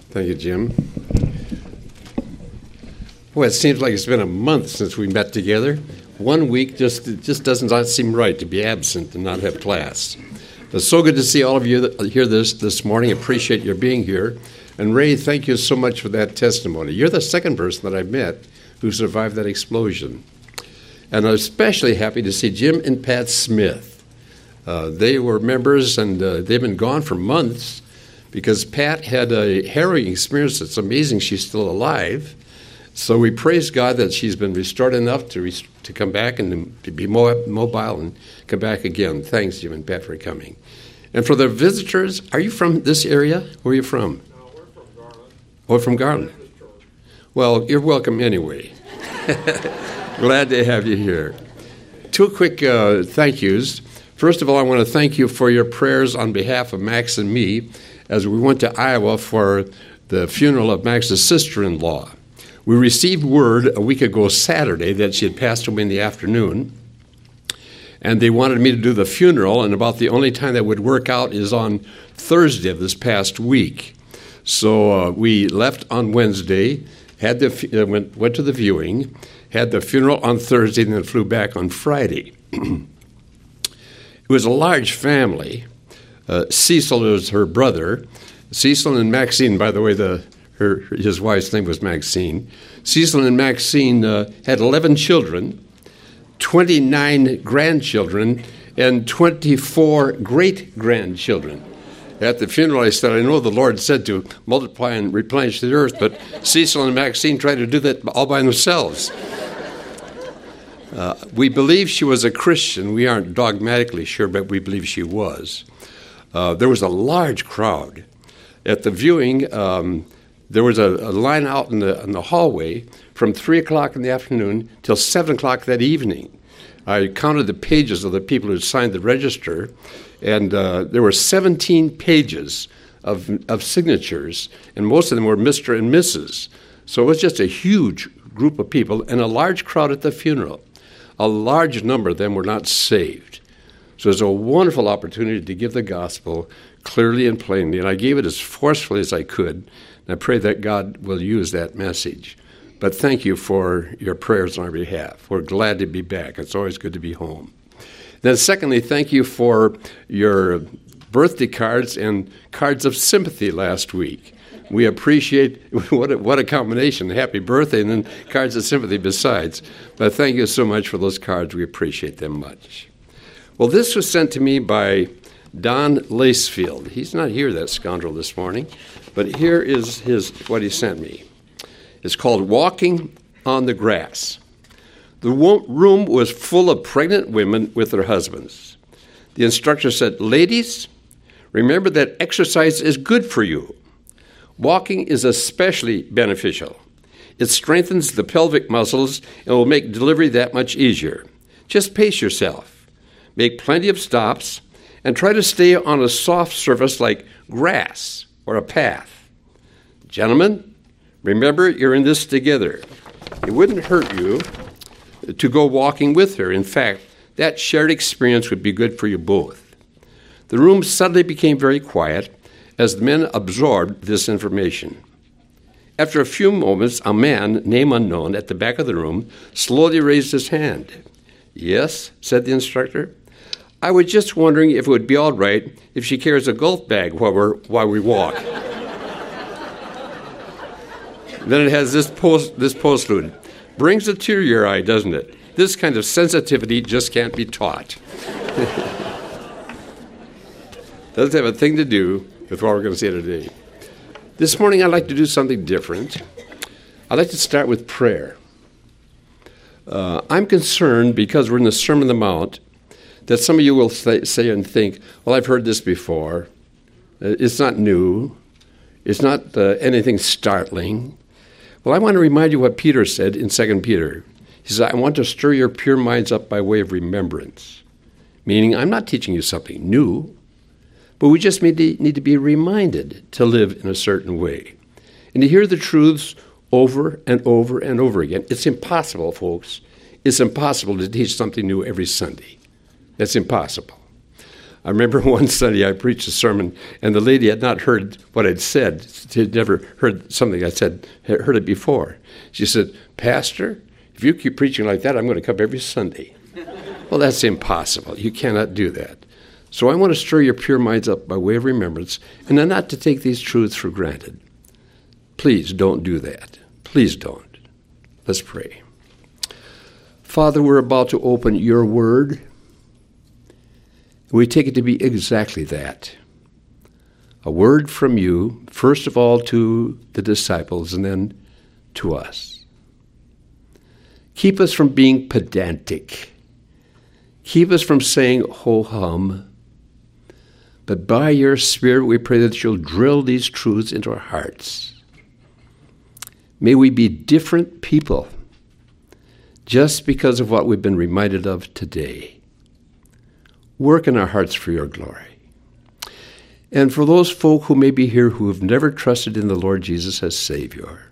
Thank you, Jim. Boy, it seems like it's been a month since we met together. 1 week just does not seem right to be absent and not have class. But so good to see all of you here this morning. Appreciate your being here. And Ray, thank you so much for that testimony. You're the second person that I've met who survived that explosion. And I'm especially happy to see Jim and Pat Smith. They were members, and they've been gone for months because Pat had a harrowing experience. It's amazing she's still alive. So we praise God that she's been restored enough to come back and to be mobile and come back again. Thanks, Jim and Pat, for coming. And for the visitors, are you from this area? Where are you from? No, we're from Garland. Oh, from Garland. Well, you're welcome anyway. Glad to have you here. Two quick thank yous. First of all, I want to thank you for your prayers on behalf of Max and me as we went to Iowa for the funeral of Max's sister-in-law. We received word a week ago Saturday that she had passed away in the afternoon, and they wanted me to do the funeral, and about the only time that would work out is on Thursday of this past week. So we left on Wednesday, went to the viewing, had the funeral on Thursday, and then flew back on Friday. It was a large family. Cecil was her brother. Cecil and Maxine, by the way, his wife's name was Maxine. Cecil and Maxine had 11 children, 29 grandchildren, and 24 great-grandchildren. At the funeral, I said, I know the Lord said to multiply and replenish the earth, but Cecil and Maxine tried to do that all by themselves. We believe she was a Christian. We aren't dogmatically sure, but we believe she was. There was a large crowd. At the viewing, there was a line out in the hallway from 3 o'clock in the afternoon till 7 o'clock that evening. I counted the pages of the people who signed the register, and there were 17 pages of signatures, and most of them were Mr. and Mrs. So it was just a huge group of people and a large crowd at the funeral. A large number of them were not saved. So it was a wonderful opportunity to give the gospel clearly and plainly, and I gave it as forcefully as I could, and I pray that God will use that message. But thank you for your prayers on our behalf. We're glad to be back. It's always good to be home. Then secondly, thank you for your birthday cards and cards of sympathy last week. We appreciate what a combination, happy birthday and then cards of sympathy besides. But thank you so much for those cards. We appreciate them much. Well, this was sent to me by Don Lacefield. He's not here, that scoundrel, this morning, but here is what he sent me. It's called Walking on the Grass. The room was full of pregnant women with their husbands. The instructor said, "Ladies, remember that exercise is good for you. Walking is especially beneficial. It strengthens the pelvic muscles and will make delivery that much easier. Just pace yourself. Make plenty of stops and try to stay on a soft surface like grass or a path. Gentlemen, remember you're in this together. It wouldn't hurt you to go walking with her. In fact, that shared experience would be good for you both." The room suddenly became very quiet as the men absorbed this information. After a few moments, a man, name unknown, at the back of the room slowly raised his hand. "Yes," said the instructor. "I was just wondering if it would be all right if she carries a golf bag while we walk." Then it has this postlude. "Brings a tear to your eye, doesn't it? This kind of sensitivity just can't be taught." Doesn't have a thing to do with what we're going to say today. This morning I'd like to do something different. I'd like to start with prayer. I'm concerned, because we're in the Sermon on the Mount, that some of you will say and think, well, I've heard this before. It's not new. It's not anything startling. Well, I want to remind you what Peter said in 2 Peter. He said, I want to stir your pure minds up by way of remembrance. Meaning, I'm not teaching you something new, but we just need to be reminded to live in a certain way. And to hear the truths over and over and over again. It's impossible, folks. It's impossible to teach something new every Sunday. That's impossible. I remember one Sunday I preached a sermon, and the lady had not heard what I'd said. She had never heard something I said, had heard it before. She said, "Pastor, if you keep preaching like that, I'm going to come every Sunday." Well, that's impossible. You cannot do that. So I want to stir your pure minds up by way of remembrance, and then not to take these truths for granted. Please don't do that. Please don't. Let's pray. Father, we're about to open your word. We take it to be exactly that. A word from you, first of all to the disciples and then to us. Keep us from being pedantic. Keep us from saying ho-hum. But by your Spirit, we pray that you'll drill these truths into our hearts. May we be different people just because of what we've been reminded of today. Work in our hearts for your glory. And for those folk who may be here who have never trusted in the Lord Jesus as Savior,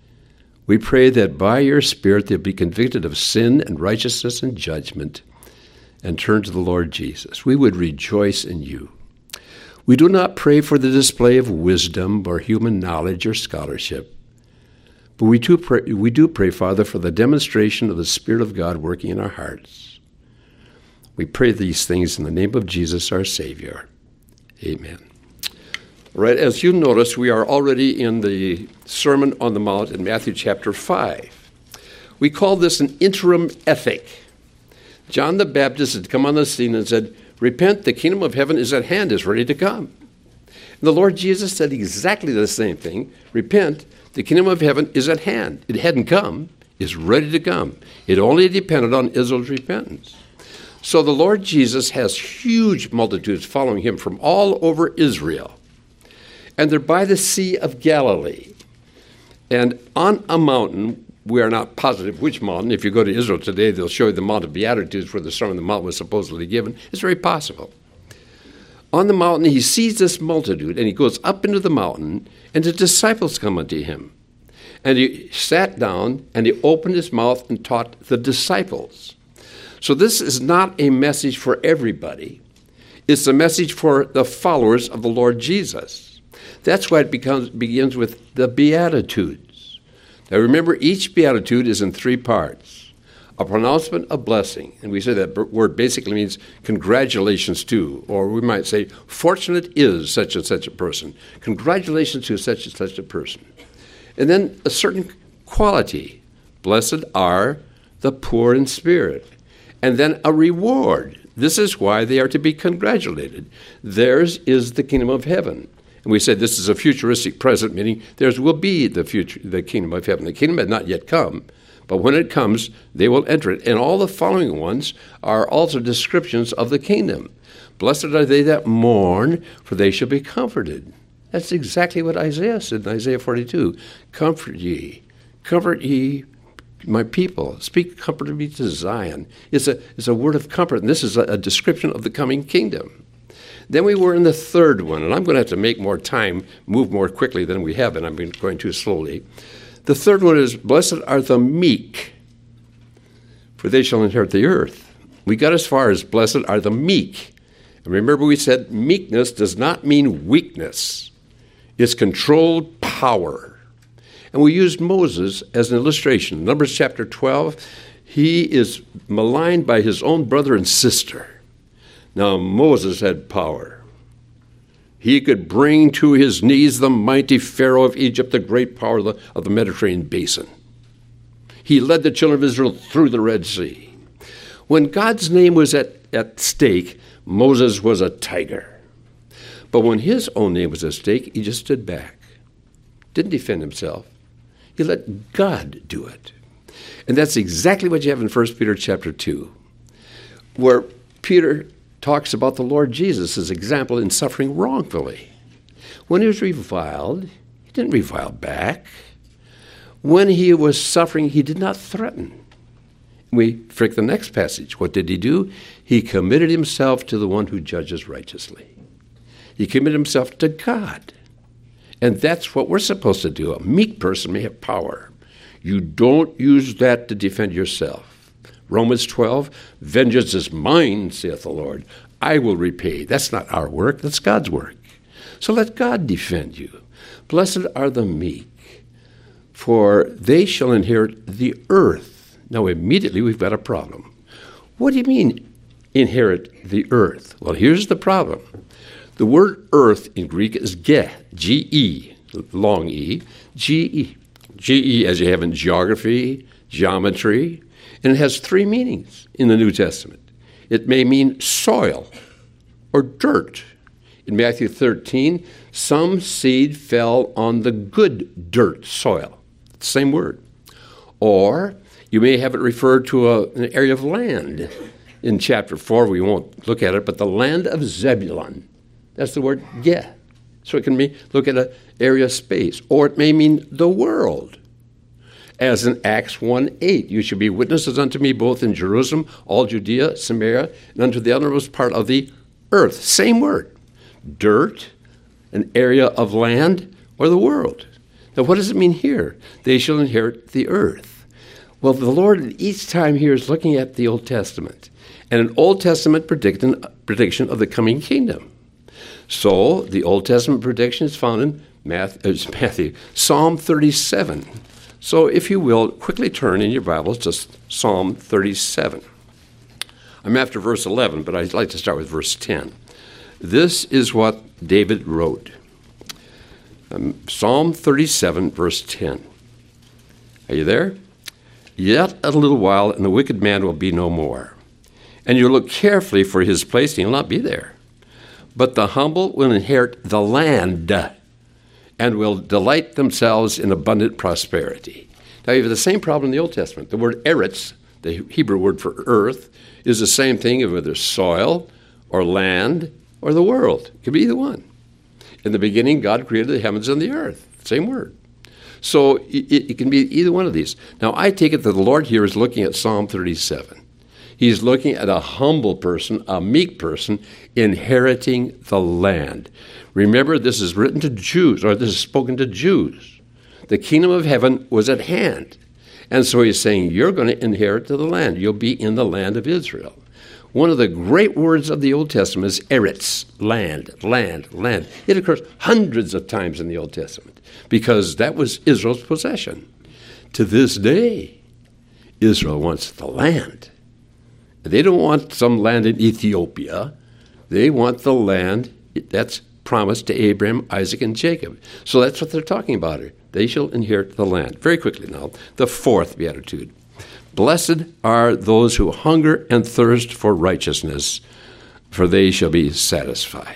we pray that by your Spirit they'll be convicted of sin and righteousness and judgment and turn to the Lord Jesus. We would rejoice in you. We do not pray for the display of wisdom or human knowledge or scholarship, but we do pray, Father, for the demonstration of the Spirit of God working in our hearts. We pray these things in the name of Jesus, our Savior. Amen. All right, as you notice, we are already in the Sermon on the Mount in Matthew chapter 5. We call this an interim ethic. John the Baptist had come on the scene and said, "Repent, the kingdom of heaven is at hand, is ready to come." And the Lord Jesus said exactly the same thing. Repent, the kingdom of heaven is at hand. It hadn't come, it's ready to come. It only depended on Israel's repentance. So the Lord Jesus has huge multitudes following him from all over Israel. And they're by the Sea of Galilee. And on a mountain, we are not positive which mountain. If you go to Israel today, they'll show you the Mount of Beatitudes where the Sermon on the Mount was supposedly given. It's very possible. On the mountain, he sees this multitude, and he goes up into the mountain, and the disciples come unto him. And he sat down, and he opened his mouth and taught the disciples. So this is not a message for everybody. It's a message for the followers of the Lord Jesus. That's why it begins with the Beatitudes. Now remember, each Beatitude is in three parts. A pronouncement of blessing. And we say that word basically means congratulations to, or we might say, fortunate is such and such a person. Congratulations to such and such a person. And then a certain quality. Blessed are the poor in spirit. And then a reward. This is why they are to be congratulated. Theirs is the kingdom of heaven. And we said this is a futuristic present, meaning theirs will be the kingdom of heaven. The kingdom had not yet come, but when it comes, they will enter it. And all the following ones are also descriptions of the kingdom. Blessed are they that mourn, for they shall be comforted. That's exactly what Isaiah said in Isaiah 42. Comfort ye, my people. Speak comfort to me to Zion. It's a word of comfort, and this is a description of the coming kingdom. Then we were in the third one, and I'm going to have to make more time, move more quickly than we have, and I'm going too slowly. The third one is, blessed are the meek, for they shall inherit the earth. We got as far as blessed are the meek. And remember we said meekness does not mean weakness. It's controlled power. And we used Moses as an illustration. Numbers chapter 12, he is maligned by his own brother and sister. Now, Moses had power. He could bring to his knees the mighty Pharaoh of Egypt, the great power of the Mediterranean basin. He led the children of Israel through the Red Sea. When God's name was at stake, Moses was a tiger. But when his own name was at stake, he just stood back. Didn't defend himself. He let God do it. And that's exactly what you have in 1 Peter chapter 2, where Peter talks about the Lord Jesus as example in suffering wrongfully. When he was reviled, he didn't revile back. When he was suffering, he did not threaten. We freak the next passage. What did he do? He committed himself to the one who judges righteously. He committed himself to God. And that's what we're supposed to do. A meek person may have power. You don't use that to defend yourself. Romans 12, vengeance is mine, saith the Lord. I will repay. That's not our work. That's God's work. So let God defend you. Blessed are the meek, for they shall inherit the earth. Now, immediately we've got a problem. What do you mean, inherit the earth? Well, here's the problem. The word earth in Greek is ge, G-E, long E, G-E. G-E as you have in geography, geometry, and it has three meanings in the New Testament. It may mean soil or dirt. In Matthew 13, some seed fell on the good dirt, soil. Same word. Or you may have it referred to an area of land. In chapter 4, we won't look at it, but the land of Zebulun. That's the word ge. So it can mean, look at an area of space. Or it may mean the world. As in Acts 1:8, you shall be witnesses unto me both in Jerusalem, all Judea, Samaria, and unto the uttermost part of the earth. Same word. Dirt, an area of land, or the world. Now, what does it mean here? They shall inherit the earth. Well, the Lord each time here is looking at the Old Testament and an Old Testament prediction of the coming kingdom. So the Old Testament prediction is found in Matthew, Psalm 37. So if you will, quickly turn in your Bibles to Psalm 37. I'm after verse 11, but I'd like to start with verse 10. This is what David wrote. Psalm 37, verse 10. Are you there? Yet a little while, and the wicked man will be no more. And you look carefully for his place, and he'll not be there. But the humble will inherit the land and will delight themselves in abundant prosperity. Now, you have the same problem in the Old Testament. The word eretz, the Hebrew word for earth, is the same thing of whether soil or land or the world. It could be either one. In the beginning, God created the heavens and the earth. Same word. So it can be either one of these. Now, I take it that the Lord here is looking at Psalm 37. He's looking at a humble person, a meek person, inheriting the land. Remember, this is written to Jews, or this is spoken to Jews. The kingdom of heaven was at hand. And so he's saying, you're going to inherit the land. You'll be in the land of Israel. One of the great words of the Old Testament is eretz, land, land, land. It occurs hundreds of times in the Old Testament because that was Israel's possession. To this day, Israel wants the land. They don't want some land in Ethiopia. They want the land that's promised to Abraham, Isaac, and Jacob. So that's what they're talking about here. They shall inherit the land. Very quickly now, the fourth beatitude. Blessed are those who hunger and thirst for righteousness, for they shall be satisfied.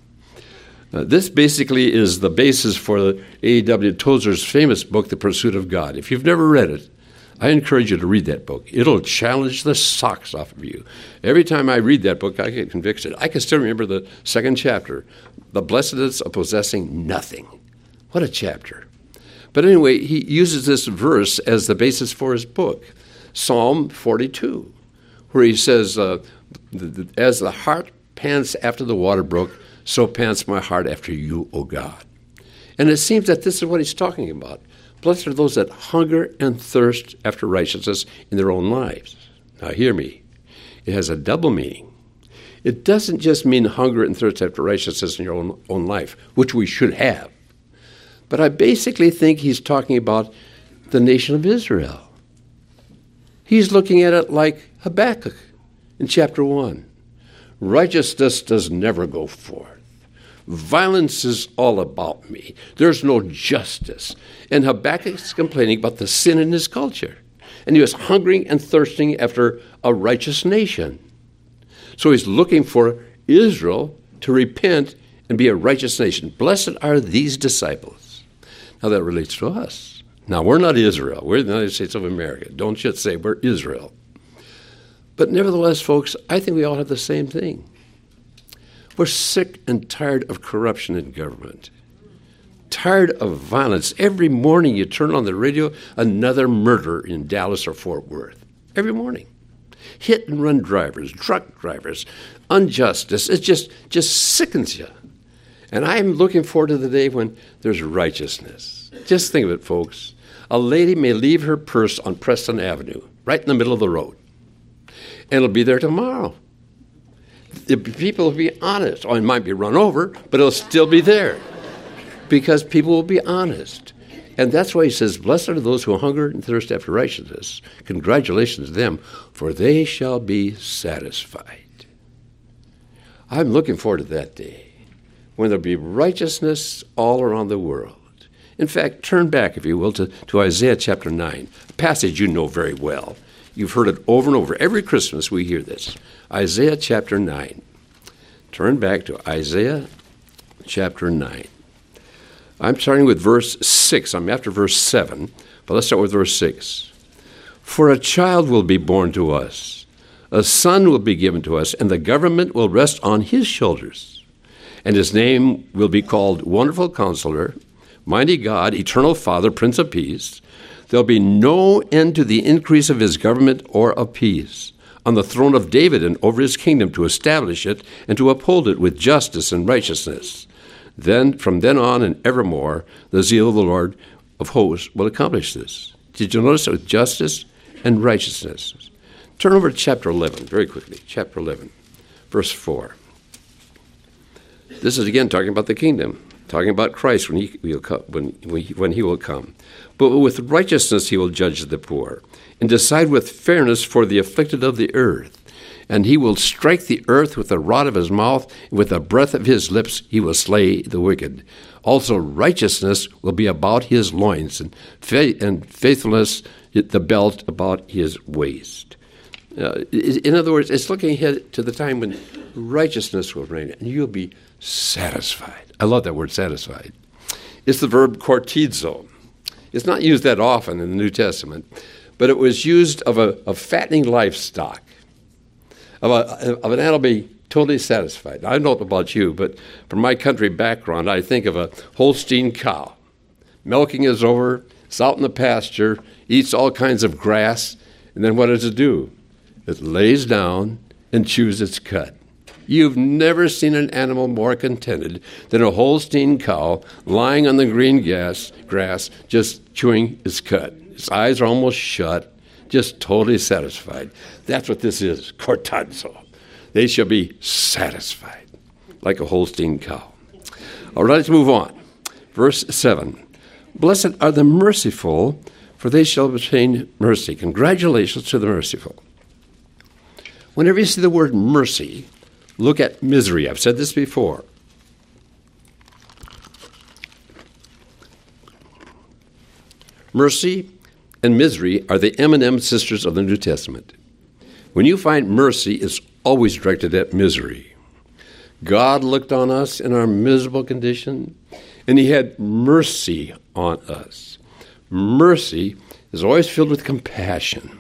This basically is the basis for A.W. Tozer's famous book, The Pursuit of God. If you've never read it, I encourage you to read that book. It'll challenge the socks off of you. Every time I read that book, I get convicted. I can still remember the second chapter, the blessedness of possessing nothing. What a chapter. But anyway, he uses this verse as the basis for his book, Psalm 42, where he says, as the hart pants after the water brook, so pants my heart after you, O God. And it seems that this is what he's talking about. Blessed are those that hunger and thirst after righteousness in their own lives. Now hear me. It has a double meaning. It doesn't just mean hunger and thirst after righteousness in your own life, which we should have. But I basically think he's talking about the nation of Israel. He's looking at it like Habakkuk in chapter 1. Righteousness does never go forth. Violence is all about me. There's no justice. And Habakkuk's complaining about the sin in his culture. And he was hungering and thirsting after a righteous nation. So he's looking for Israel to repent and be a righteous nation. Blessed are these disciples. Now that relates to us. Now we're not Israel. We're the United States of America. Don't just say we're Israel. But nevertheless, folks, I think we all have the same thing. We're sick and tired of corruption in government, tired of violence. Every morning you turn on the radio, another murder in Dallas or Fort Worth. Every morning. Hit and run drivers, truck drivers, injustice. It just sickens you. And I'm looking forward to the day when there's righteousness. Just think of it, folks. A lady may leave her purse on Preston Avenue, right in the middle of the road, and it'll be there tomorrow. people will be honest. Oh, it might be run over, but it'll still be there because people will be honest. And that's why he says, blessed are those who hunger and thirst after righteousness. Congratulations to them, for they shall be satisfied. I'm looking forward to that day when there'll be righteousness all around the world. In fact, turn back, if you will, to Isaiah chapter 9, a passage you know very well. You've heard it over and over. Every Christmas we hear this. Isaiah chapter 9. Turn back to Isaiah chapter 9. I'm starting with verse 6. I'm after verse 7, but let's start with verse 6. For a child will be born to us, a son will be given to us, and the government will rest on his shoulders. And his name will be called Wonderful Counselor, Mighty God, Eternal Father, Prince of Peace. There'll be no end to the increase of his government or of peace on the throne of David and over his kingdom, to establish it and to uphold it with justice and righteousness. Then, from then on and evermore, the zeal of the Lord of hosts will accomplish this. Did you notice it? With justice and righteousness. Turn over to chapter 11, very quickly. Chapter 11, verse 4. This is again talking about the kingdom, talking about Christ when he will come. But with righteousness he will judge the poor, and decide with fairness for the afflicted of the earth. And he will strike the earth with the rod of his mouth, and with the breath of his lips he will slay the wicked. Also righteousness will be about his loins, and faithfulness the belt about his waist. In other words, it's looking ahead to the time when righteousness will reign, and you'll be satisfied. I love that word, satisfied. It's the verb cortizo. It's not used that often in the New Testament, but it was used of a fattening livestock, of an animal being totally satisfied. I don't know about you, but from my country background, I think of a Holstein cow. Milking is over, it's out in the pasture, eats all kinds of grass, and then what does it do? It lays down and chews its cud. You've never seen an animal more contented than a Holstein cow lying on the green grass, just chewing its cud. Its eyes are almost shut, just totally satisfied. That's what this is, cortazo. They shall be satisfied, like a Holstein cow. All right, let's move on. Verse 7. Blessed are the merciful, for they shall obtain mercy. Congratulations to the merciful. Whenever you see the word mercy, look at misery. I've said this before. Mercy and misery are the M&M sisters of the New Testament. When you find mercy, it's always directed at misery. God looked on us in our miserable condition, and he had mercy on us. Mercy is always filled with compassion.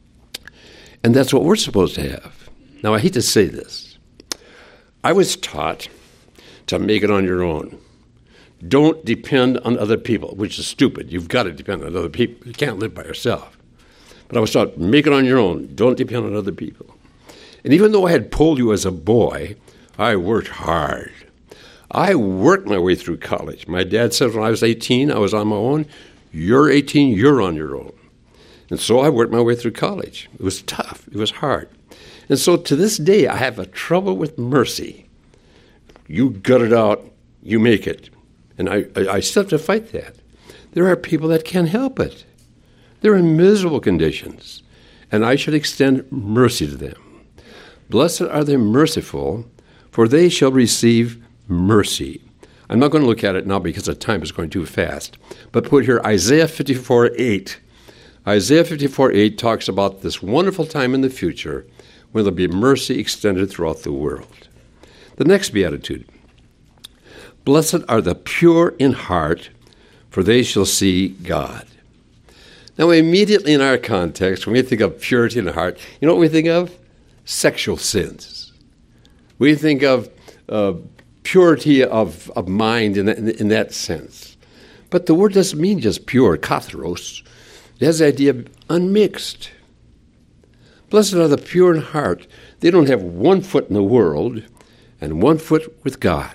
And that's what we're supposed to have. Now, I hate to say this. I was taught to make it on your own. Don't depend on other people, which is stupid. You've got to depend on other people. You can't live by yourself. But I was taught, make it on your own. Don't depend on other people. And even though I had polio as a boy, I worked hard. I worked my way through college. My dad said when I was 18, I was on my own. You're 18, you're on your own. And so I worked my way through college. It was tough. It was hard. And so to this day, I have a trouble with mercy. You gut it out, you make it. And I still have to fight that. There are people that can't help it. They're in miserable conditions, and I should extend mercy to them. Blessed are the merciful, for they shall receive mercy. I'm not going to look at it now because the time is going too fast, but put here Isaiah 54:8. Isaiah 54:8 talks about this wonderful time in the future when there'll be mercy extended throughout the world. The next beatitude. Blessed are the pure in heart, for they shall see God. Now, immediately in our context, when we think of purity in the heart, you know what we think of? Sexual sins. We think of purity of mind in that sense. But the word doesn't mean just pure, katharos. It has the idea of unmixed. Blessed are the pure in heart. They don't have one foot in the world and one foot with God.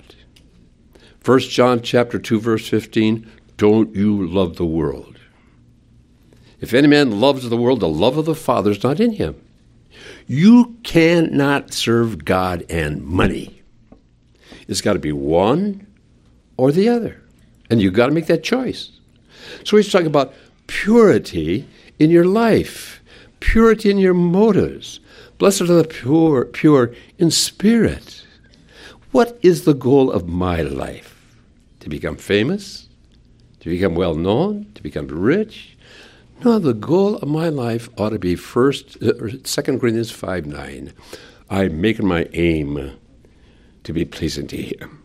1 John chapter 2, verse 15, don't you love the world. If any man loves the world, the love of the Father is not in him. You cannot serve God and money. It's got to be one or the other. And you've got to make that choice. So he's talking about purity in your life, purity in your motives. Blessed are the pure in spirit. What is the goal of my life? To become famous? To become well known? To become rich? No, the goal of my life ought to be 2 Corinthians 5:9. I'm making my aim to be pleasing to him.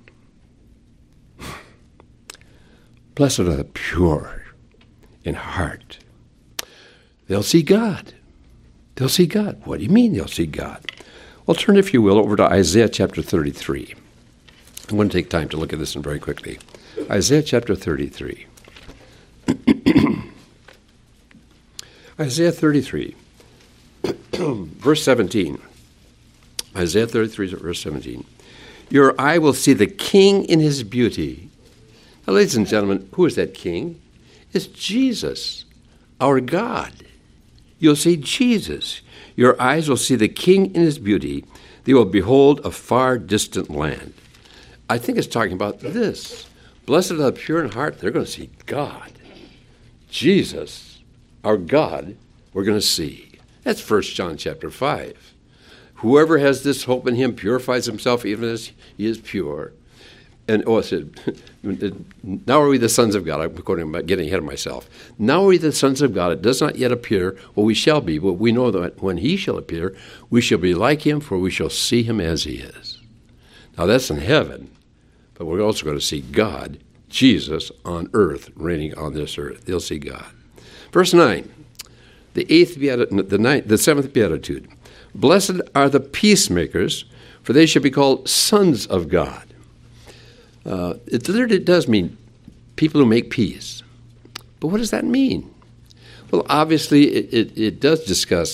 Blessed are the pure in heart. They'll see God. They'll see God. What do you mean they'll see God? Well, turn, if you will, over to Isaiah chapter 33. I'm going to take time to look at this one very quickly. Isaiah chapter 33. Isaiah 33, verse 17. Isaiah 33, verse 17. Your eye will see the King in his beauty. Now, ladies and gentlemen, who is that King? It's Jesus, our God. You'll see Jesus. Your eyes will see the King in his beauty. They will behold a far distant land. I think it's talking about this. Blessed are the pure in heart. They're going to see God. Jesus, our God, we're going to see. That's 1 John chapter 5. Whoever has this hope in him purifies himself even as he is pure. And it said, now are we the sons of God. I'm getting ahead of myself. Now are we the sons of God. It does not yet appear what we shall be, but we know that when he shall appear, we shall be like him, for we shall see him as he is. Now that's in heaven, but we're also going to see God, Jesus, on earth, reigning on this earth. They'll see God. Verse 9, the seventh beatitude. Blessed are the peacemakers, for they shall be called sons of God. It literally does mean people who make peace. But what does that mean? Well, obviously, it does discuss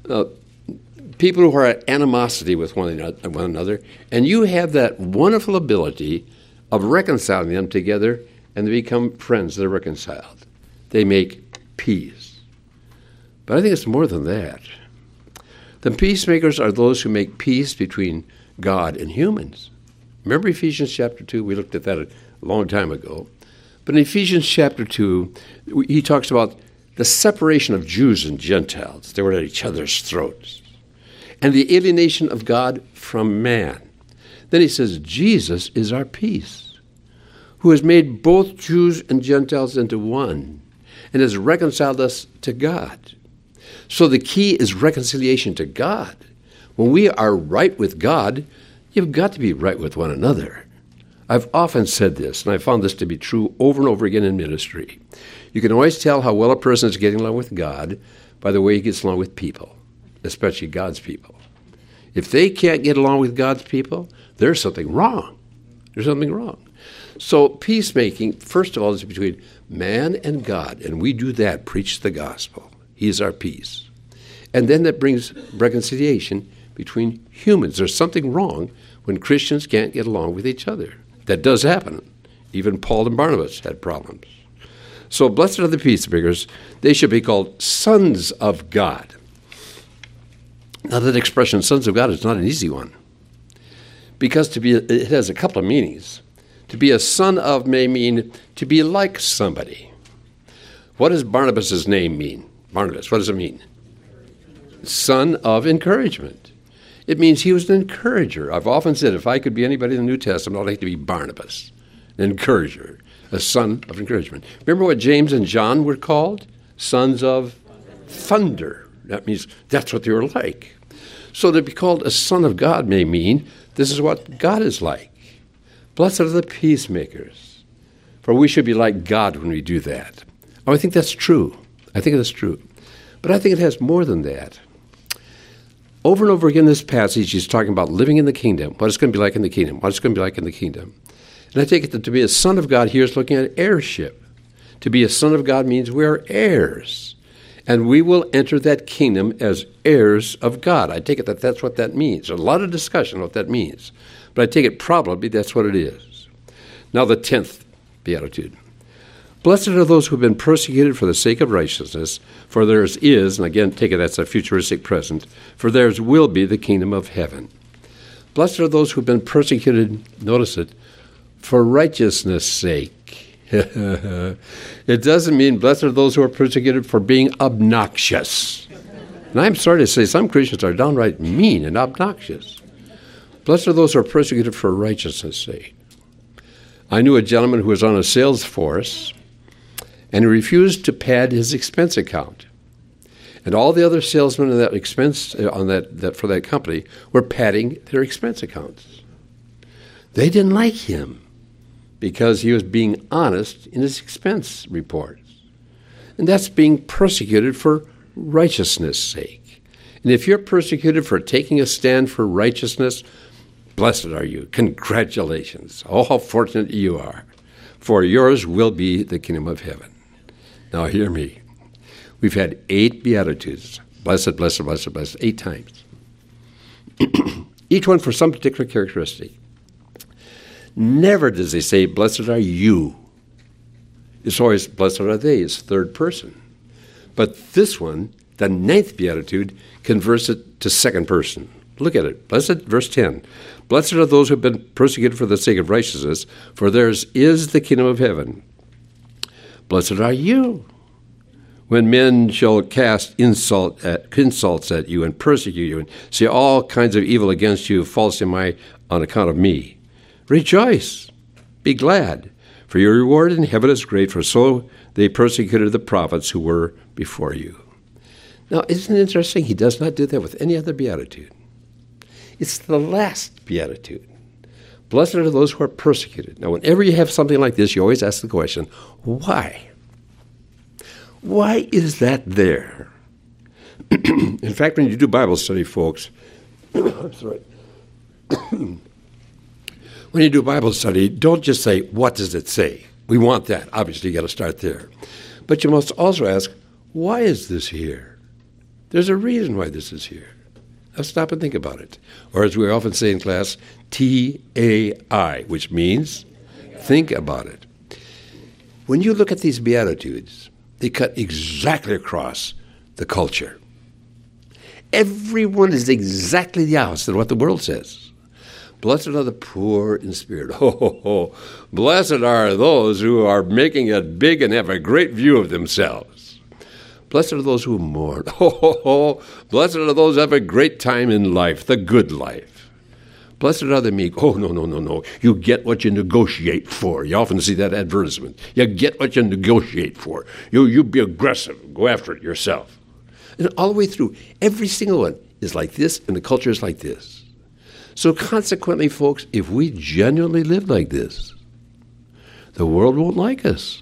people who are at animosity with one another, and you have that wonderful ability of reconciling them together, and they become friends that are reconciled. They make peace. But I think it's more than that. The peacemakers are those who make peace between God and humans. Remember Ephesians chapter 2? We looked at that a long time ago. But in Ephesians chapter 2, he talks about the separation of Jews and Gentiles. They were at each other's throats. And the alienation of God from man. Then he says, Jesus is our peace, who has made both Jews and Gentiles into one and has reconciled us to God. So the key is reconciliation to God. When we are right with God, you've got to be right with one another. I've often said this, and I found this to be true over and over again in ministry. You can always tell how well a person is getting along with God by the way he gets along with people, especially God's people. If they can't get along with God's people, there's something wrong. There's something wrong. So peacemaking, first of all, is between man and God, and we do that, preach the gospel. He's our peace. And then that brings reconciliation between humans. There's something wrong when Christians can't get along with each other. That does happen. Even Paul and Barnabas had problems. So blessed are the peacemakers. They should be called sons of God. Now that expression, sons of God, is not an easy one. Because it has a couple of meanings. To be a son of may mean to be like somebody. What does Barnabas' name mean? Barnabas, what does it mean? Son of encouragement. It means he was an encourager. I've often said if I could be anybody in the New Testament, I'd like to be Barnabas, an encourager, a son of encouragement. Remember what James and John were called? Sons of thunder. That means that's what they were like. So to be called a son of God may mean this is what God is like. Blessed are the peacemakers, for we should be like God when we do that. Oh, I think that's true. I think that's true. But I think it has more than that. Over and over again in this passage, he's talking about living in the kingdom, what it's going to be like in the kingdom, what it's going to be like in the kingdom. And I take it that to be a son of God here is looking at heirship. To be a son of God means we are heirs, and we will enter that kingdom as heirs of God. I take it that that's what that means. There's a lot of discussion on what that means, but I take it probably that's what it is. Now the 10th beatitude. Blessed are those who have been persecuted for the sake of righteousness, for theirs is, and again, take it that's a futuristic present, for theirs will be the kingdom of heaven. Blessed are those who have been persecuted, notice it, for righteousness' sake. It doesn't mean blessed are those who are persecuted for being obnoxious. And I'm sorry to say some Christians are downright mean and obnoxious. Blessed are those who are persecuted for righteousness' sake. I knew a gentleman who was on a sales force, and he refused to pad his expense account. And all the other salesmen in that expense on that for that company were padding their expense accounts. They didn't like him because he was being honest in his expense reports. And that's being persecuted for righteousness' sake. And if you're persecuted for taking a stand for righteousness, blessed are you. Congratulations. Oh, how fortunate you are. For yours will be the kingdom of heaven. Now hear me. We've had 8 Beatitudes. Blessed, blessed, blessed, blessed, 8 times. Each one for some particular characteristic. Never does he say, blessed are you. It's always, blessed are they. It's third person. But this one, the 9th Beatitude, converts it to second person. Look at it. Blessed, verse 10. Blessed are those who have been persecuted for the sake of righteousness, for theirs is the kingdom of heaven. Blessed are you when men shall cast insults at you and persecute you and say all kinds of evil against you falsely on account of me. Rejoice, be glad, for your reward in heaven is great, for so they persecuted the prophets who were before you. Now, isn't it interesting? He does not do that with any other beatitude. It's the last beatitude. Blessed are those who are persecuted. Now, whenever you have something like this, you always ask the question, why? Why is that there? In fact, when you do Bible study, folks, I'm sorry. When you do Bible study, don't just say, what does it say? We want that. Obviously, you got to start there. But you must also ask, why is this here? There's a reason why this is here. Now stop and think about it. Or as we often say in class, TAI, which means think about it. When you look at these Beatitudes, they cut exactly across the culture. Everyone is exactly the opposite of what the world says. Blessed are the poor in spirit. Blessed are those who are making it big and have a great view of themselves. Blessed are those who mourn. Blessed are those who have a great time in life, the good life. Blessed are the meek. Oh, no. You get what you negotiate for. You often see that advertisement. You get what you negotiate for. You be aggressive. Go after it yourself. And all the way through, every single one is like this, and the culture is like this. So consequently, folks, if we genuinely live like this, the world won't like us.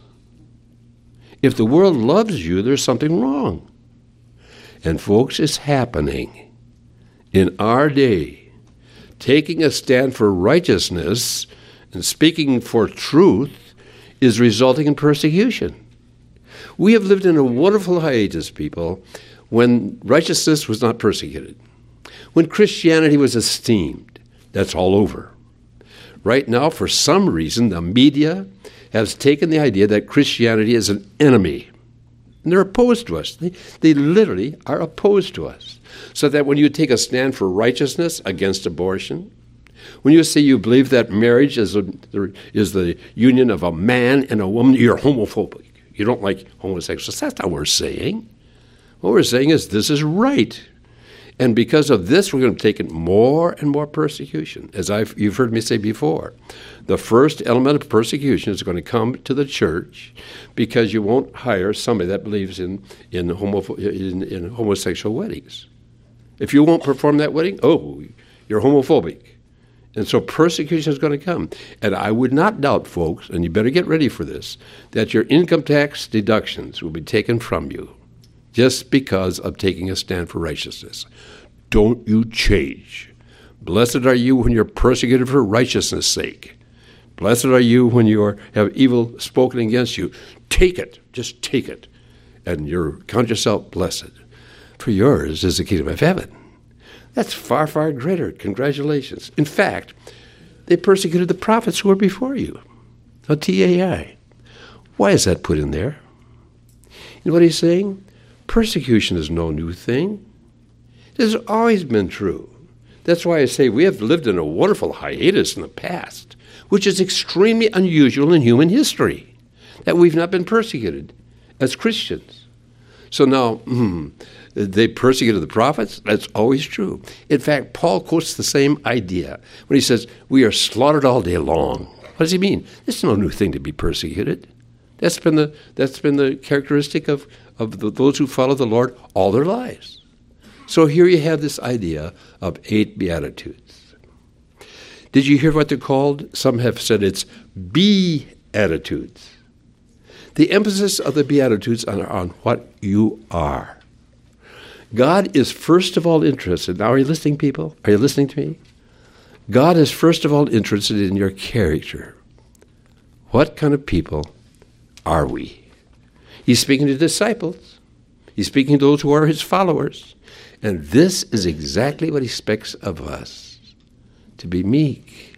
If the world loves you, there's something wrong. And folks, it's happening in our day. Taking a stand for righteousness and speaking for truth is resulting in persecution. We have lived in a wonderful hiatus, people, when righteousness was not persecuted. When Christianity was esteemed. That's all over. Right now, for some reason, the media has taken the idea that Christianity is an enemy. And they're opposed to us. They literally are opposed to us. So that when you take a stand for righteousness against abortion, when you say you believe that marriage is the union of a man and a woman, you're homophobic. You don't like homosexuals. That's not what we're saying. What we're saying is this is right. And because of this, we're going to take in more and more persecution. As you've heard me say before, the first element of persecution is going to come to the church because you won't hire somebody that believes in homosexual weddings. If you won't perform that wedding, you're homophobic. And so persecution is going to come. And I would not doubt, folks, and you better get ready for this, that your income tax deductions will be taken from you just because of taking a stand for righteousness. Don't you change. Blessed are you when you're persecuted for righteousness' sake. Blessed are you when you have evil spoken against you. Take it. Just take it. And count yourself blessed. For yours is the kingdom of heaven. That's far, far greater. Congratulations. In fact, they persecuted the prophets who were before you. Now, TAI. Why is that put in there? You know what he's saying? Persecution is no new thing. It has always been true. That's why I say we have lived in a wonderful hiatus in the past, which is extremely unusual in human history, that we've not been persecuted as Christians. So now, they persecuted the prophets? That's always true. In fact, Paul quotes the same idea when he says, we are slaughtered all day long. What does he mean? It's no new thing to be persecuted. That's been the characteristic of those who follow the Lord all their lives. So here you have this idea of 8 Beatitudes. Did you hear what they're called? Some have said it's Beatitudes. The emphasis of the Beatitudes are on what you are. God is first of all interested. Now, are you listening, people? Are you listening to me? God is first of all interested in your character. What kind of people are we? He's speaking to disciples. He's speaking to those who are his followers. And this is exactly what he expects of us. To be meek.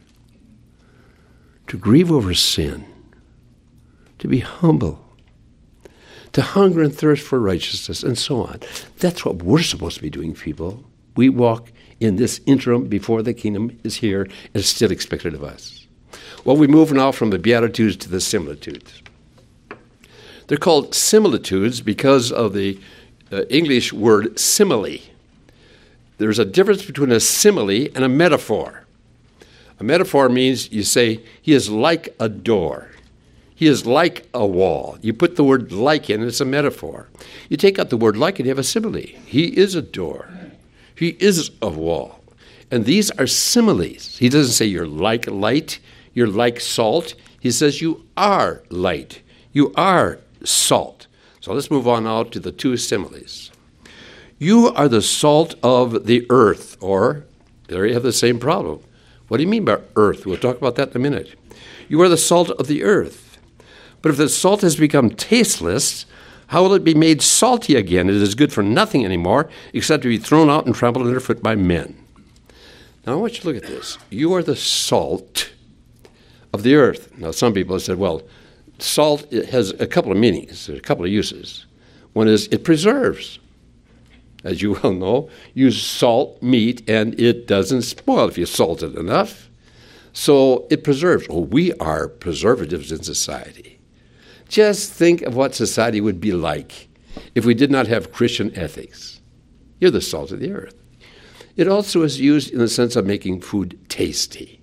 To grieve over sin. To be humble. To hunger and thirst for righteousness, and so on. That's what we're supposed to be doing, people. We walk in this interim before the kingdom is here, and it's still expected of us. Well, we move now from the Beatitudes to the similitudes. They're called similitudes because of the English word simile. There's a difference between a simile and a metaphor. A metaphor means you say, he is like a door. He is like a wall. You put the word like in, it's a metaphor. You take out the word like and you have a simile. He is a door. He is a wall. And these are similes. He doesn't say you're like light, you're like salt. He says you are light. You are salt. So let's move on now to the 2 similes. You are the salt of the earth, or there you have the same problem. What do you mean by earth? We'll talk about that in a minute. You are the salt of the earth. But if the salt has become tasteless, how will it be made salty again? It is good for nothing anymore, except to be thrown out and trampled underfoot by men. Now I want you to look at this. You are the salt of the earth. Now some people have said, well, salt has a couple of meanings. There's a couple of uses. One is it preserves. As you well know, you salt meat and it doesn't spoil if you salt it enough. So it preserves. Oh, we are preservatives in society. Just think of what society would be like if we did not have Christian ethics. You're the salt of the earth. It also is used in the sense of making food tasty.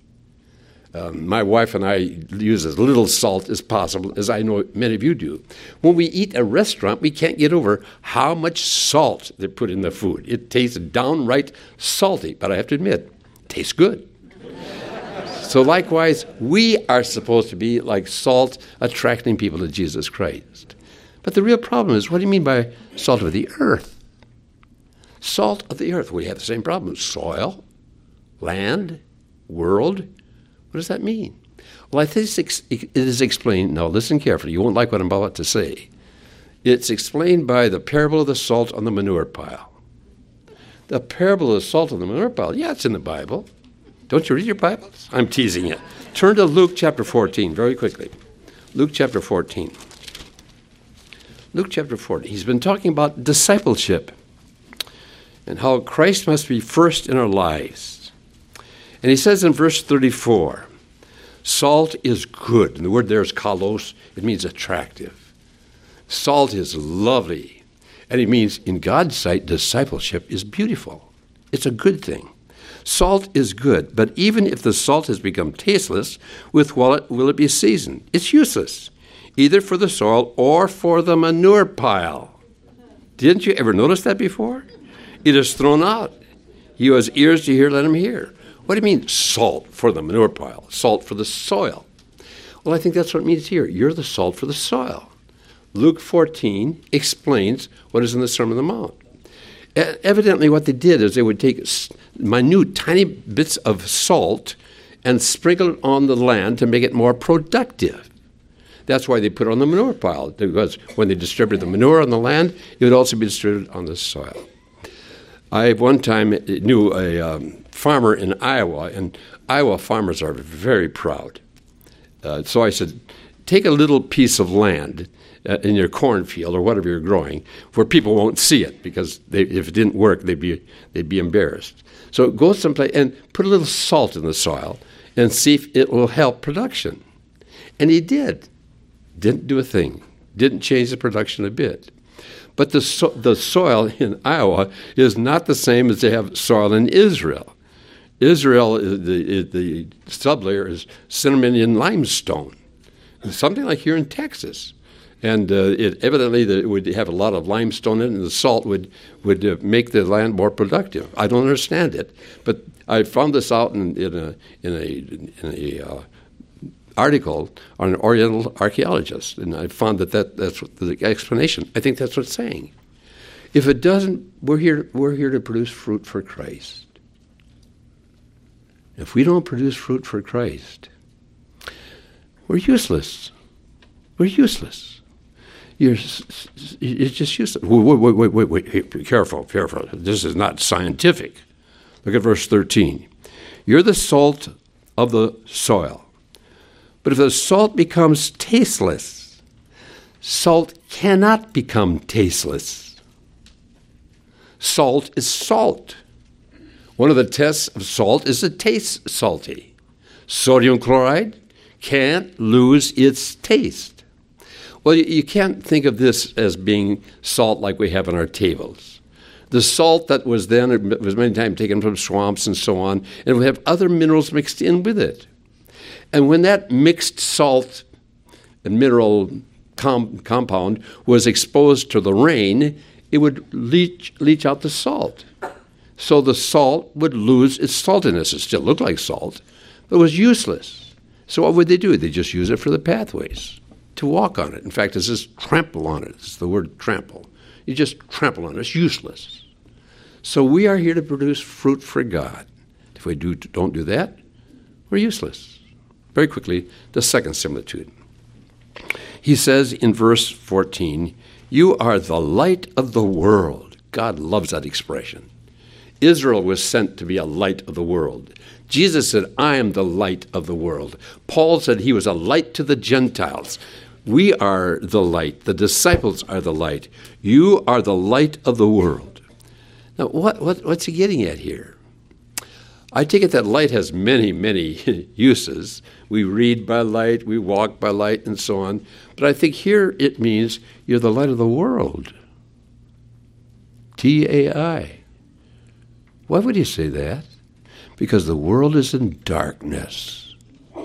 My wife and I use as little salt as possible, as I know many of you do. When we eat at a restaurant, we can't get over how much salt they put in the food. It tastes downright salty, but I have to admit, it tastes good. So likewise, we are supposed to be like salt, attracting people to Jesus Christ. But the real problem is, what do you mean by salt of the earth? Salt of the earth. We have the same problem. Soil, land, world. What does that mean? Well, I think it is explained. Now, listen carefully. You won't like what I'm about to say. It's explained by the parable of the salt on the manure pile. The parable of the salt on the manure pile, yeah, it's in the Bible. Don't you read your Bibles? I'm teasing you. Turn to Luke chapter 14 very quickly. Luke chapter 14. Luke chapter 14. He's been talking about discipleship and how Christ must be first in our lives. And he says in verse 34, salt is good. And the word there is kalos. It means attractive. Salt is lovely. And it means in God's sight, discipleship is beautiful. It's a good thing. Salt is good, but even if the salt has become tasteless, with what will it be seasoned? It's useless, either for the soil or for the manure pile. Didn't you ever notice that before? It is thrown out. He who has ears to hear, let him hear. What do you mean, salt for the manure pile? Salt for the soil. Well, I think that's what it means here. You're the salt for the soil. Luke 14 explains what is in the Sermon on the Mount. Evidently, what they did is they would take minute, tiny bits of salt and sprinkle it on the land to make it more productive. That's why they put it on the manure pile, because when they distributed the manure on the land, it would also be distributed on the soil. I one time knew a farmer in Iowa, and Iowa farmers are very proud. So I said, take a little piece of land in your cornfield or whatever you're growing, where people won't see it because if it didn't work, they'd be embarrassed. So go someplace and put a little salt in the soil and see if it will help production. And he did. Didn't do a thing. Didn't change the production a bit. But the soil in Iowa is not the same as they have soil in Israel. Israel, the sublayer is Cinnamonian limestone, something like here in Texas. And it evidently would have a lot of limestone in it, and the salt would make the land more productive. I don't understand it, but I found this out in a article on an Oriental archaeologist, and I found that's what the explanation. I think that's what it's saying. If it doesn't, we're here to produce fruit for Christ. If we don't produce fruit for Christ, we're useless. We're useless. You're just useless. Wait. Hey, careful. This is not scientific. Look at verse 13. You're the salt of the soil. But if the salt becomes tasteless, salt cannot become tasteless. Salt is salt. One of the tests of salt is it tastes salty. Sodium chloride can't lose its taste. Well, you can't think of this as being salt like we have on our tables. The salt that was then, it was many times taken from swamps and so on, and it would have other minerals mixed in with it. And when that mixed salt and mineral compound was exposed to the rain, it would leach out the salt. So the salt would lose its saltiness. It still looked like salt, but it was useless. So what would they do? They just use it for the pathways, to walk on it. In fact, it says trample on it. It's the word trample. You just trample on it. It's useless. So we are here to produce fruit for God. If we don't do that, we're useless. Very quickly, the second similitude. He says in verse 14, you are the light of the world. God loves that expression. Israel was sent to be a light of the world. Jesus said, I am the light of the world. Paul said he was a light to the Gentiles. We are the light. The disciples are the light. You are the light of the world. Now, what's he getting at here? I take it that light has many, many uses. We read by light, we walk by light, and so on. But I think here it means you're the light of the world. T-A-I. Why would he say that? Because the world is in darkness.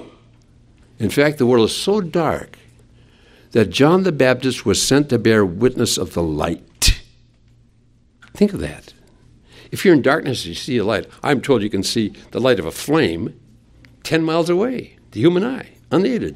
In fact, the world is so dark that John the Baptist was sent to bear witness of the light. Think of that. If you're in darkness and you see a light, I'm told you can see the light of a flame 10 miles away, the human eye, unaided.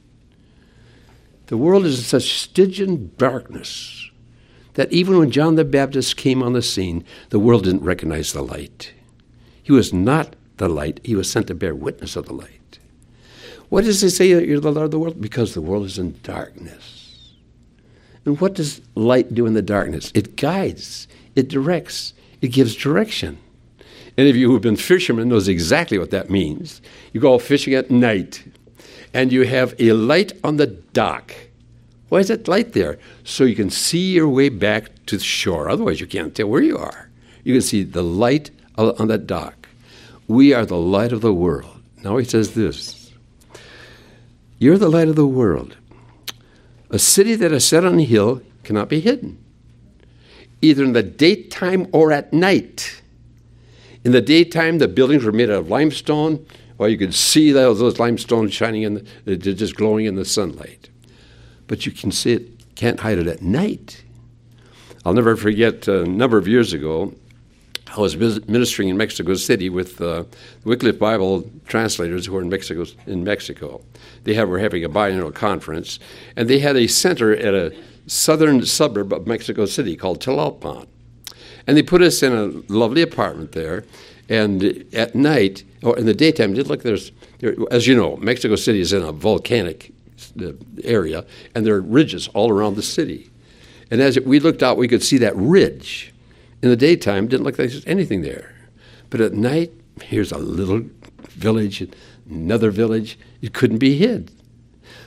The world is in such Stygian darkness that even when John the Baptist came on the scene, the world didn't recognize the light. He was not the light. He was sent to bear witness of the light. What does it say that you're the light of the world? Because the world is in darkness. And what does light do in the darkness? It guides. It directs. It gives direction. Any of you who have been fishermen knows exactly what that means. You go fishing at night, and you have a light on the dock. Why is that light there? So you can see your way back to the shore. Otherwise, you can't tell where you are. You can see the light on that dock. We are the light of the world. Now he says this. You're the light of the world. A city that is set on a hill cannot be hidden, either in the daytime or at night. In the daytime, the buildings were made out of limestone, or you could see those limestone shining just glowing in the sunlight. But you can see it, can't hide it at night. I'll never forget a number of years ago, I was ministering in Mexico City with the Wycliffe Bible translators who were in Mexico. Were having a biannual conference, and they had a center at a southern suburb of Mexico City called Tlalpan. And they put us in a lovely apartment there, and at night, or in the daytime, as you know, Mexico City is in a volcanic area, and there are ridges all around the city. And as we looked out, we could see that ridge. In the daytime, it didn't look like there was anything there. But at night, here's a little village, another village. It couldn't be hid.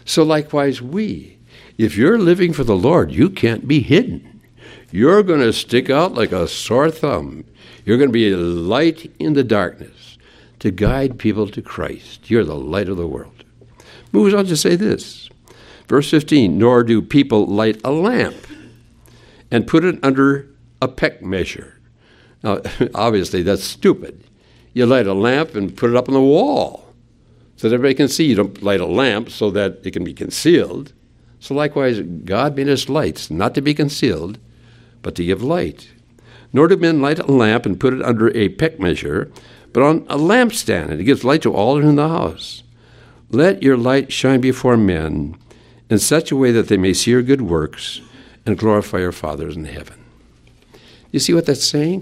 So likewise we. If you're living for the Lord, you can't be hidden. You're going to stick out like a sore thumb. You're going to be a light in the darkness to guide people to Christ. You're the light of the world. Moves on to say this. Verse 15, nor do people light a lamp and put it under a peck measure. Now, obviously, that's stupid. You light a lamp and put it up on the wall so that everybody can see. You don't light a lamp so that it can be concealed. So likewise, God made us lights, not to be concealed, but to give light. Nor do men light a lamp and put it under a peck measure, but on a lampstand, and it gives light to all in the house. Let your light shine before men in such a way that they may see your good works and glorify your Father in heaven. You see what that's saying?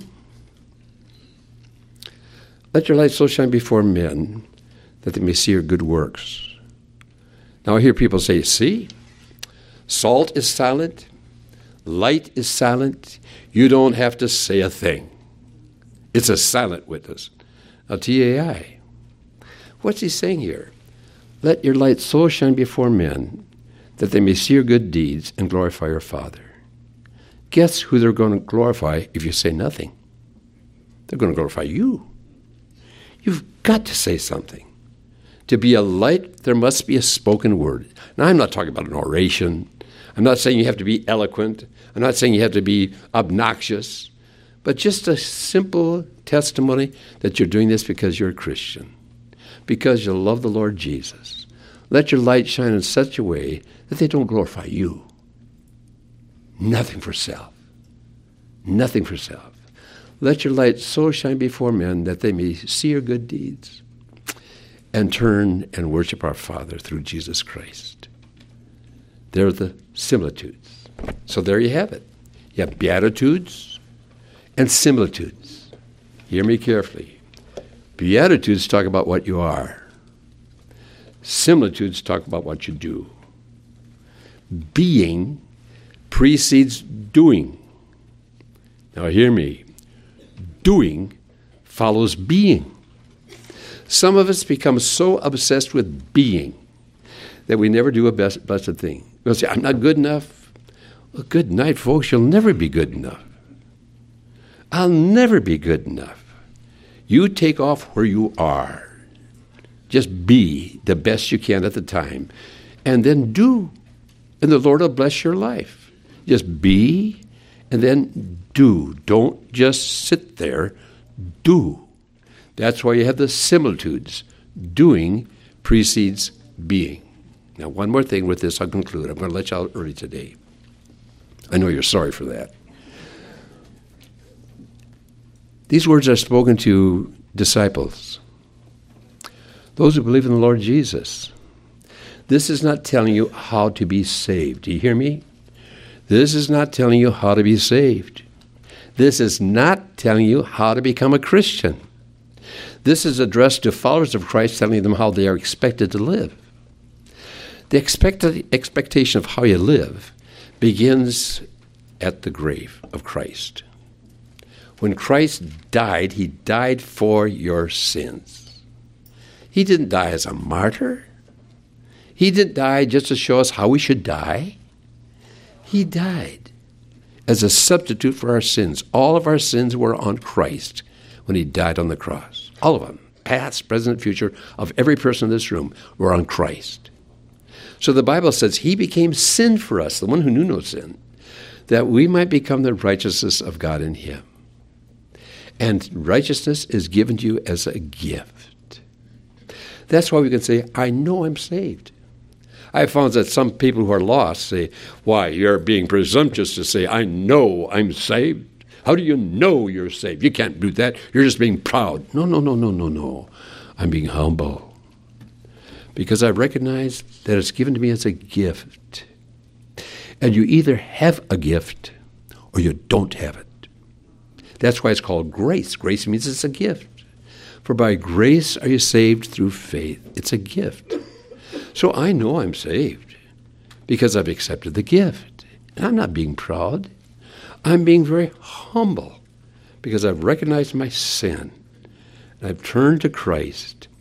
Let your light so shine before men that they may see your good works. Now I hear people say, see, salt is silent, light is silent, you don't have to say a thing. It's a silent witness. Now TAI, what's he saying here? Let your light so shine before men that they may see your good deeds and glorify your Father. Guess who they're going to glorify if you say nothing? They're going to glorify you. You've got to say something. To be a light, there must be a spoken word. Now, I'm not talking about an oration. I'm not saying you have to be eloquent. I'm not saying you have to be obnoxious. But just a simple testimony that you're doing this because you're a Christian, because you love the Lord Jesus. Let your light shine in such a way that they don't glorify you. Nothing for self. Nothing for self. Let your light so shine before men that they may see your good deeds and turn and worship our Father through Jesus Christ. They're the similitudes. So there you have it. You have beatitudes and similitudes. Hear me carefully. Beatitudes talk about what you are. Similitudes talk about what you do. Being precedes doing. Now hear me. Doing follows being. Some of us become so obsessed with being that we never do a blessed thing. We'll say, I'm not good enough. Well, good night, folks. You'll never be good enough. I'll never be good enough. You take off where you are. Just be the best you can at the time. And then do. And the Lord will bless your life. Just be and then do. Don't just sit there. Do. That's why you have the similitudes. Doing precedes being. Now, one more thing with this, I'll conclude. I'm going to let you out early today. I know you're sorry for that. These words are spoken to disciples, those who believe in the Lord Jesus. This is not telling you how to be saved. Do you hear me? This is not telling you how to be saved. This is not telling you how to become a Christian. This is addressed to followers of Christ, telling them how they are expected to live. The expectation of how you live begins at the grave of Christ. When Christ died, he died for your sins. He didn't die as a martyr. He didn't die just to show us how we should die. He died as a substitute for our sins. All of our sins were on Christ when he died on the cross. All of them, past, present, future, of every person in this room, were on Christ. So the Bible says he became sin for us, the one who knew no sin, that we might become the righteousness of God in him. And righteousness is given to you as a gift. That's why we can say, I know I'm saved. I have found that some people who are lost say, why, you're being presumptuous to say, I know I'm saved. How do you know you're saved? You can't do that. You're just being proud. No. I'm being humble. Because I recognize that it's given to me as a gift. And you either have a gift or you don't have it. That's why it's called grace. Grace means it's a gift. For by grace are you saved through faith. It's a gift. So I know I'm saved because I've accepted the gift. And I'm not being proud. I'm being very humble because I've recognized my sin. And I've turned to Christ.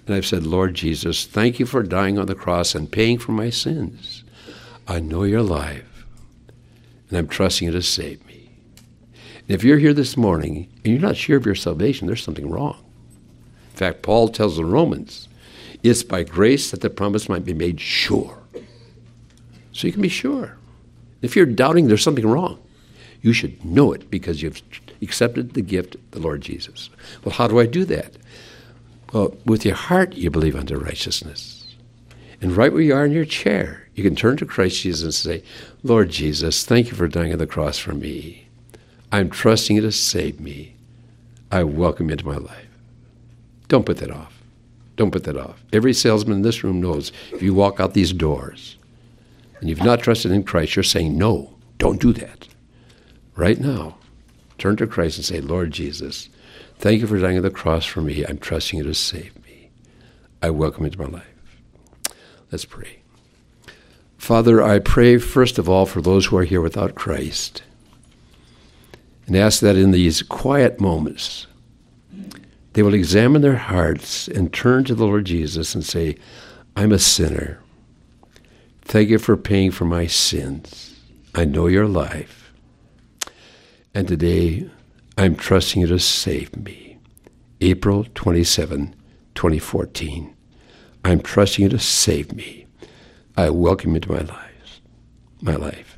And I've said, Lord Jesus, thank you for dying on the cross and paying for my sins. I know you're alive, and I'm trusting you to save me. And if you're here this morning and you're not sure of your salvation, there's something wrong. In fact, Paul tells the Romans, it's by grace that the promise might be made sure. So you can be sure. If you're doubting, there's something wrong. You should know it because you've accepted the gift of the Lord Jesus. Well, how do I do that? Well, with your heart, you believe unto righteousness. And right where you are in your chair, you can turn to Christ Jesus and say, Lord Jesus, thank you for dying on the cross for me. I'm trusting you to save me. I welcome you into my life. Don't put that off. Don't put that off. Every salesman in this room knows if you walk out these doors and you've not trusted in Christ, you're saying, no, don't do that. Right now, turn to Christ and say, Lord Jesus, thank you for dying on the cross for me. I'm trusting you to save me. I welcome you into my life. Let's pray. Father, I pray first of all for those who are here without Christ, and ask that in these quiet moments, they will examine their hearts and turn to the Lord Jesus and say, I'm a sinner. Thank you for paying for my sins. I know you're alive. And today, I'm trusting you to save me. April 27, 2014. I'm trusting you to save me. I welcome you into my life.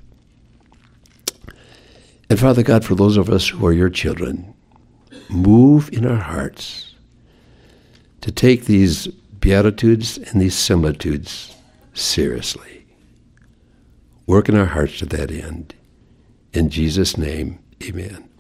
And Father God, for those of us who are your children, move in our hearts to take these beatitudes and these similitudes seriously. Work in our hearts to that end. In Jesus' name, amen.